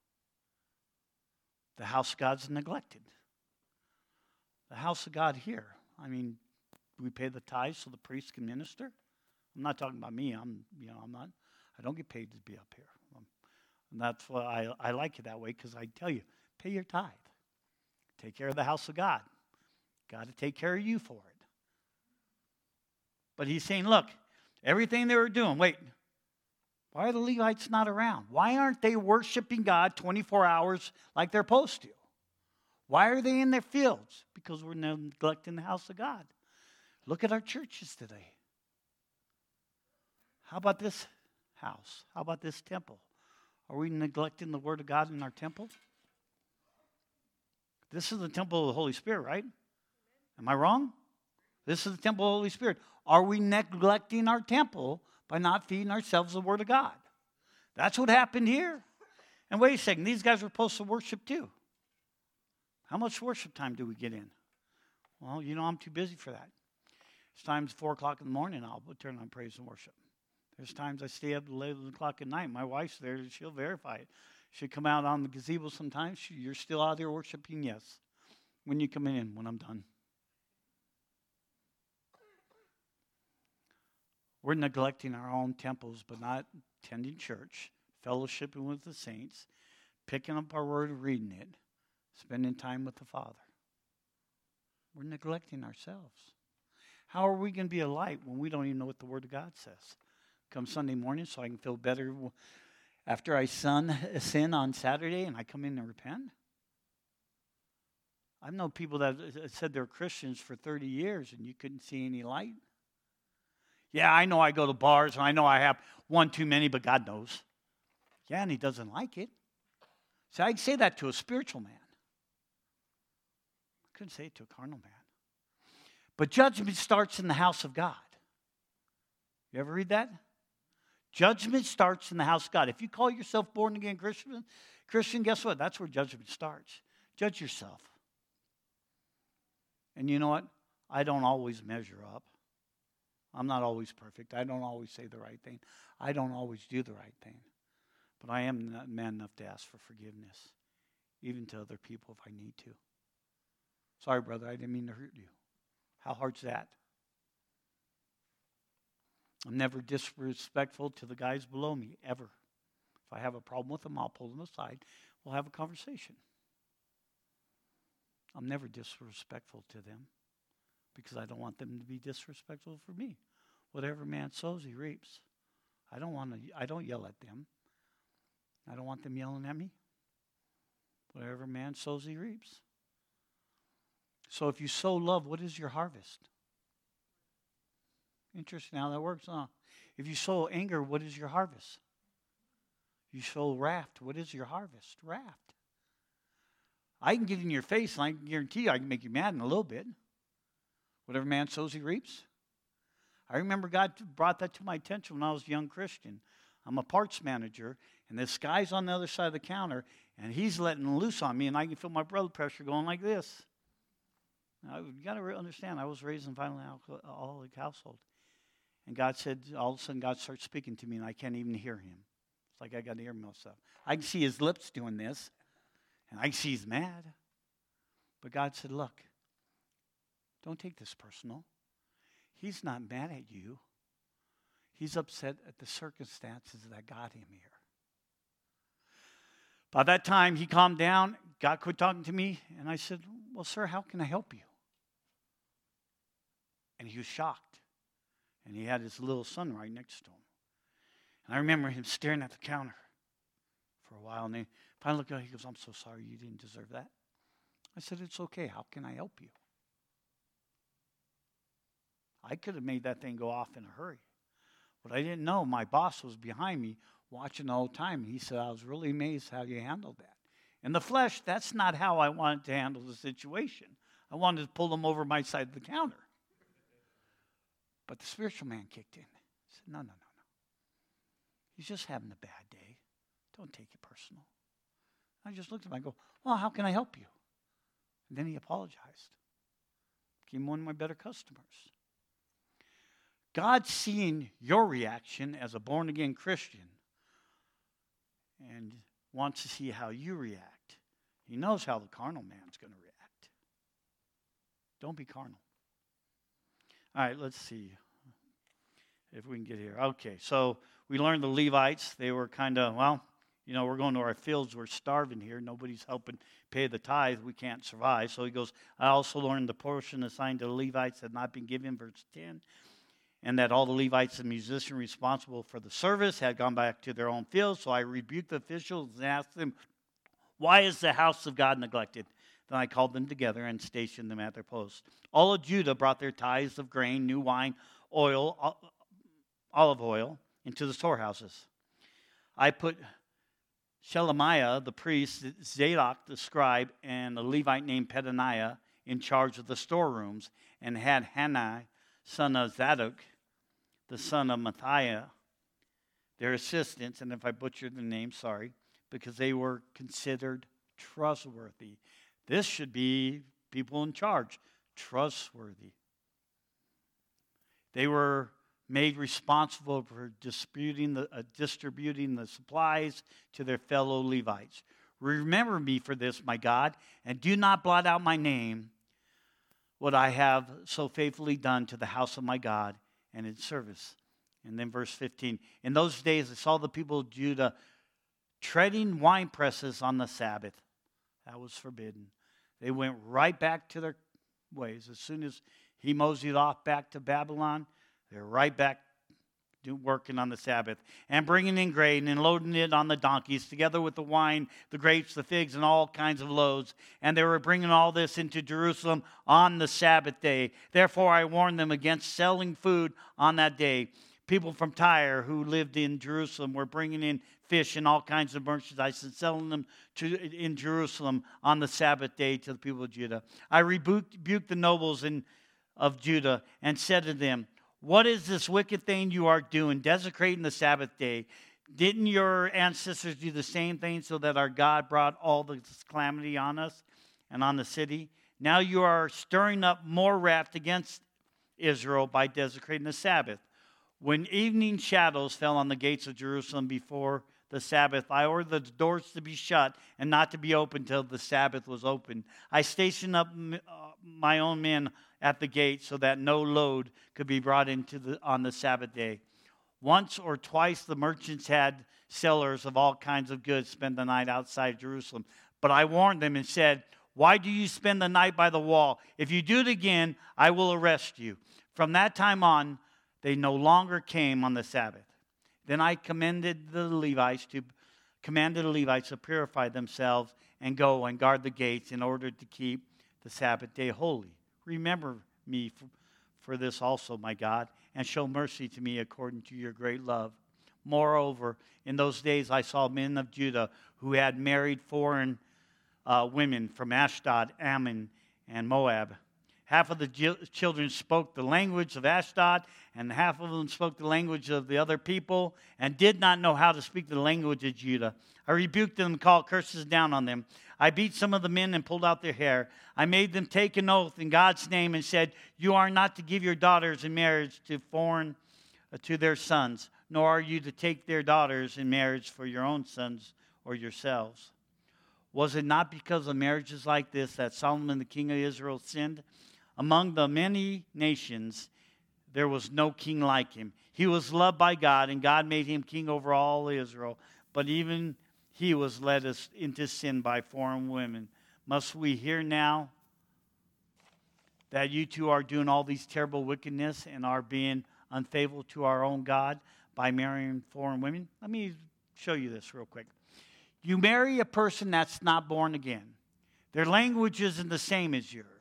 The house of God's neglected. The house of God here. I mean, we pay the tithes so the priest can minister. I'm not talking about me. I don't get paid to be up here. And that's why I like it that way, because I tell you, pay your tithe. Take care of the house of God. Got to take care of you for it. But he's saying, look, everything they were doing, wait, why are the Levites not around? Why aren't they worshiping God 24 hours like they're supposed to? Why are they in their fields? Because we're neglecting the house of God. Look at our churches today. How about this house? How about this temple? Are we neglecting the Word of God in our temple? This is the temple of the Holy Spirit, right? Am I wrong? This is the temple of the Holy Spirit. Are we neglecting our temple by not feeding ourselves the Word of God? That's what happened here. And wait a second, these guys were supposed to worship too. How much worship time do we get in? Well, I'm too busy for that. It's times 4 o'clock in the morning, I'll turn on praise and worship. There's times I stay up 11 o'clock at night. My wife's there, she'll verify it. She'll come out on the gazebo sometimes. You're still out there worshiping? Yes. When you come in, when I'm done. We're neglecting our own temples, but not attending church, fellowshipping with the saints, picking up our word, reading it, spending time with the Father. We're neglecting ourselves. How are we going to be a light when we don't even know what the Word of God says? Come Sunday morning so I can feel better after I sin on Saturday and I come in and repent? I've known people that said they're Christians for 30 years and you couldn't see any light. Yeah, I know I go to bars and I know I have one too many, but God knows. Yeah, and he doesn't like it. See, I'd say that to a spiritual man. I couldn't say it to a carnal man. But judgment starts in the house of God. You ever read that? Judgment starts in the house of God. If you call yourself born again Christian, guess what? That's where judgment starts. Judge yourself. And you know what? I don't always measure up. I'm not always perfect. I don't always say the right thing. I don't always do the right thing. But I am not man enough to ask for forgiveness, even to other people if I need to. Sorry, brother, I didn't mean to hurt you. How hard's that? I'm never disrespectful to the guys below me, ever. If I have a problem with them, I'll pull them aside. We'll have a conversation. I'm never disrespectful to them because I don't want them to be disrespectful for me. Whatever man sows, he reaps. I don't yell at them. I don't want them yelling at me. Whatever man sows, he reaps. So if you sow love, what is your harvest? Interesting how that works, huh? If you sow anger, what is your harvest? You sow wrath, what is your harvest? Wrath. I can get in your face, and I can guarantee you I can make you mad in a little bit. Whatever man sows, he reaps. I remember God brought that to my attention when I was a young Christian. I'm a parts manager, and this guy's on the other side of the counter, and he's letting loose on me, and I can feel my blood pressure going like this. Now, you got to understand, I was raised in a violent alcoholic household. And God said, all of a sudden, God starts speaking to me, and I can't even hear him. It's like I got to hear myself. I can see his lips doing this, and I can see he's mad. But God said, look, don't take this personal. He's not mad at you. He's upset at the circumstances that got him here. By that time, he calmed down. God quit talking to me, and I said, well, sir, how can I help you? And he was shocked. And he had his little son right next to him. And I remember him staring at the counter for a while. And then finally looked at him, he goes, I'm so sorry, you didn't deserve that. I said, it's okay. How can I help you? I could have made that thing go off in a hurry. But I didn't know my boss was behind me watching the whole time. He said, I was really amazed how you handled that. In the flesh, that's not how I wanted to handle the situation. I wanted to pull him over my side of the counter. But the spiritual man kicked in. He said, no. He's just having a bad day. Don't take it personal. I just looked at him. I go, well, how can I help you? And then he apologized. Became one of my better customers. God's seeing your reaction as a born-again Christian and wants to see how you react. He knows how the carnal man's going to react. Don't be carnal. All right, let's see if we can get here. Okay, so we learned the Levites. They were kind of, we're going to our fields. We're starving here. Nobody's helping pay the tithe. We can't survive. So he goes, I also learned the portion assigned to the Levites had not been given, verse 10, and that all the Levites and musicians responsible for the service had gone back to their own fields. So I rebuked the officials and asked them, why is the house of God neglected? Then I called them together and stationed them at their posts. All of Judah brought their tithes of grain, new wine, oil, olive oil, into the storehouses. I put Shelemiah, the priest, Zadok, the scribe, and a Levite named Pedaniah in charge of the storerooms, and had Hanai, son of Zadok, the son of Matthiah, their assistants, and if I butchered the name, sorry, because they were considered trustworthy. This should be people in charge, trustworthy. They were made responsible for distributing the supplies to their fellow Levites. Remember me for this, my God, and do not blot out my name, what I have so faithfully done to the house of my God and its service. And then verse 15, in those days I saw the people of Judah treading wine presses on the Sabbath. That was forbidden. They went right back to their ways. As soon as he moseyed off back to Babylon, they're right back working on the Sabbath, and bringing in grain and loading it on the donkeys, together with the wine, the grapes, the figs, and all kinds of loads. And they were bringing all this into Jerusalem on the Sabbath day. Therefore I warned them against selling food on that day. People from Tyre who lived in Jerusalem were bringing in fish and all kinds of merchandise and selling them in Jerusalem on the Sabbath day to the people of Judah. I rebuked the nobles of Judah and said to them, what is this wicked thing you are doing, desecrating the Sabbath day? Didn't your ancestors do the same thing so that our God brought all this calamity on us and on the city? Now you are stirring up more wrath against Israel by desecrating the Sabbath. When evening shadows fell on the gates of Jerusalem before the Sabbath, I ordered the doors to be shut and not to be opened till the Sabbath was opened. I stationed up my own men at the gate so that no load could be brought on the Sabbath day. Once or twice the merchants had sellers of all kinds of goods spend the night outside Jerusalem. But I warned them and said, why do you spend the night by the wall? If you do it again, I will arrest you. From that time on, they no longer came on the Sabbath. Then I commanded the Levites to purify themselves and go and guard the gates in order to keep the Sabbath day holy. Remember me for this also, my God, and show mercy to me according to your great love. Moreover, in those days I saw men of Judah who had married foreign women from Ashdod, Ammon, and Moab. Half of the children spoke the language of Ashdod, and half of them spoke the language of the other people, and did not know how to speak the language of Judah. I rebuked them and called curses down on them. I beat some of the men and pulled out their hair. I made them take an oath in God's name and said, you are not to give your daughters in marriage to their sons, nor are you to take their daughters in marriage for your own sons or yourselves. Was it not because of marriages like this that Solomon, the king of Israel, sinned? Among the many nations, there was no king like him. He was loved by God, and God made him king over all Israel. But even he was led us into sin by foreign women. Must we hear now that you two are doing all these terrible wickedness and are being unfaithful to our own God by marrying foreign women? Let me show you this real quick. You marry a person that's not born again. Their language isn't the same as yours.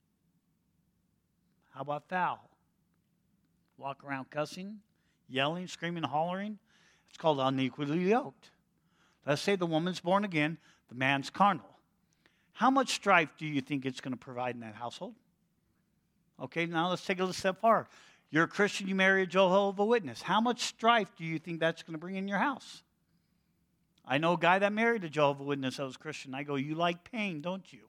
How about foul? Walk around cussing, yelling, screaming, hollering. It's called unequally yoked. Let's say the woman's born again, the man's carnal. How much strife do you think it's going to provide in that household? Okay, now let's take it a step farther. You're a Christian, you marry a Jehovah's Witness. How much strife do you think that's going to bring in your house? I know a guy that married a Jehovah's Witness that was Christian. I go, you like pain, don't you?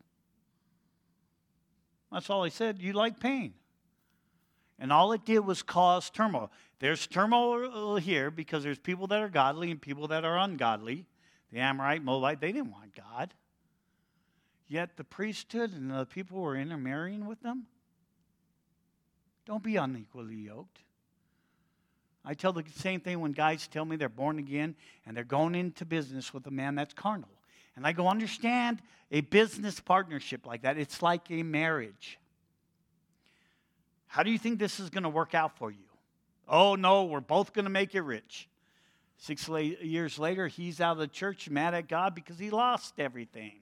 That's all he said, you like pain. And all it did was cause turmoil. There's turmoil here because there's people that are godly and people that are ungodly. The Amorite, Moabite, they didn't want God. Yet the priesthood and the people who were intermarrying with them, don't be unequally yoked. I tell the same thing when guys tell me they're born again and they're going into business with a man that's carnal. And I go, understand a business partnership like that. It's like a marriage. How do you think this is going to work out for you? Oh, no, we're both going to make it rich. 6 years later, he's out of the church mad at God because he lost everything.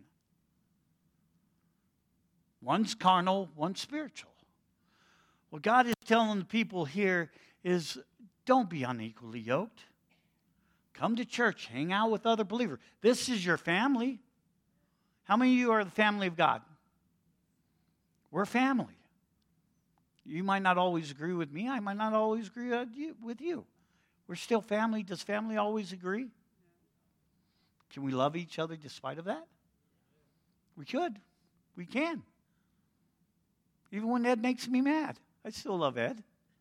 One's carnal, one's spiritual. What God is telling the people here is don't be unequally yoked. Come to church, hang out with other believers. This is your family. How many of you are the family of God? We're family. You might not always agree with me. I might not always agree with you. We're still family. Does family always agree? Can we love each other despite of that? We could. We can. Even when Ed makes me mad, I still love Ed.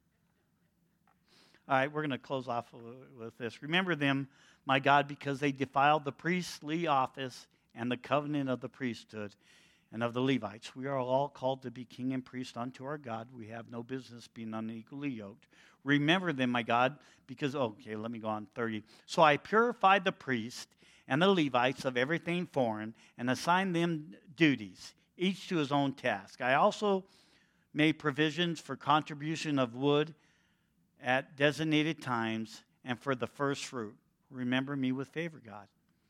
All right, we're going to close off with this. Remember them, my God, because they defiled the priestly office and the covenant of the priesthood and of the Levites. We are all called to be king and priest unto our God. We have no business being unequally yoked. Remember them, my God, because, okay, let me go on, 30. So I purified the priest and the Levites of everything foreign and assigned them duties, each to his own task. I also made provisions for contribution of wood at designated times and for the first fruit. Remember me with favor, God.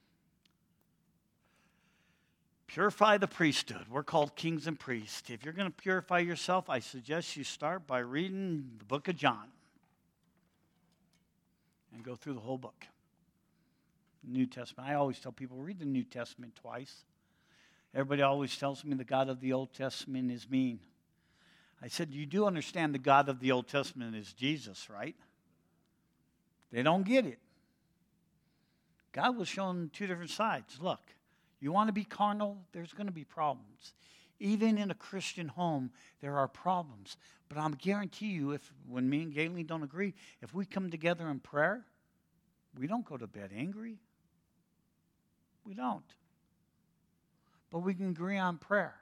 Purify the priesthood. We're called kings and priests. If you're going to purify yourself, I suggest you start by reading the book of John and go through the whole book. New Testament. I always tell people, read the New Testament twice. Everybody always tells me the God of the Old Testament is mean. I said, you do understand the God of the Old Testament is Jesus, right? They don't get it. God was showing two different sides. Look, you want to be carnal? There's going to be problems. Even in a Christian home, there are problems. But I guarantee you, when me and Galen don't agree, if we come together in prayer, we don't go to bed angry. We don't. But we can agree on prayer.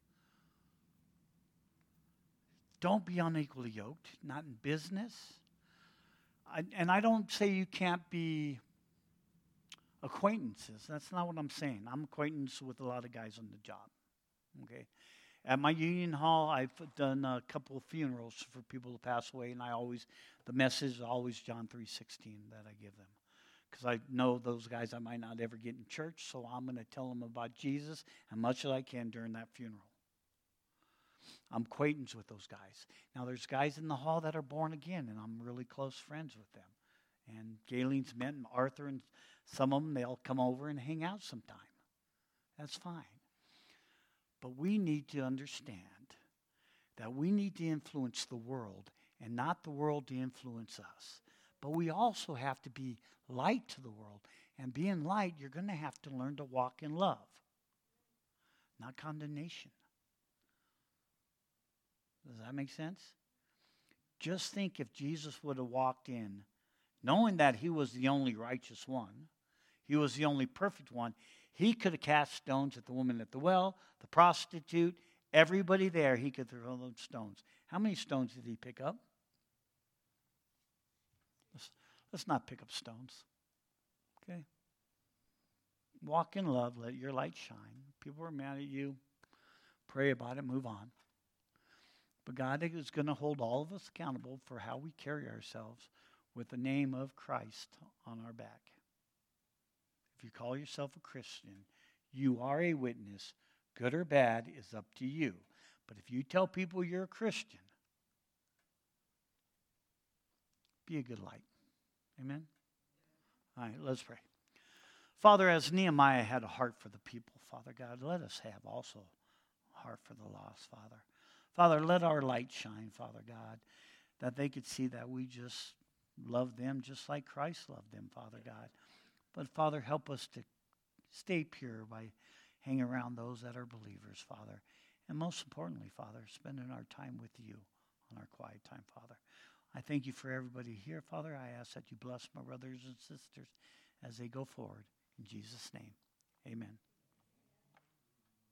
Don't be unequally yoked, not in business. And I don't say you can't be acquaintances. That's not what I'm saying. I'm acquaintance with a lot of guys on the job. Okay. At my union hall, I've done a couple of funerals for people who pass away, and the message is always John 3:16 that I give them. Because I know those guys I might not ever get in church, so I'm going to tell them about Jesus as much as I can during that funeral. I'm acquaintance with those guys. Now, there's guys in the hall that are born again, and I'm really close friends with them. And Galen's met Arthur, and some of them, they'll come over and hang out sometime. That's fine. But we need to understand that we need to influence the world and not the world to influence us. But we also have to be light to the world. And being light, you're going to have to learn to walk in love, not condemnation. Does that make sense? Just think if Jesus would have walked in, knowing that he was the only righteous one, he was the only perfect one, he could have cast stones at the woman at the well, the prostitute, everybody there, he could throw those stones. How many stones did he pick up? Let's not pick up stones. Okay? Walk in love, let your light shine. People are mad at you. Pray about it, move on. But God is going to hold all of us accountable for how we carry ourselves with the name of Christ on our back. If you call yourself a Christian, you are a witness. Good or bad is up to you. But if you tell people you're a Christian, be a good light. Amen? All right, let's pray. Father, as Nehemiah had a heart for the people, Father God, let us have also a heart for the lost, Father. Father, let our light shine, Father God, that they could see that we just love them just like Christ loved them, Father God. But, Father, help us to stay pure by hanging around those that are believers, Father. And most importantly, Father, spending our time with you on our quiet time, Father. I thank you for everybody here, Father. I ask that you bless my brothers and sisters as they go forward. In Jesus' name, amen.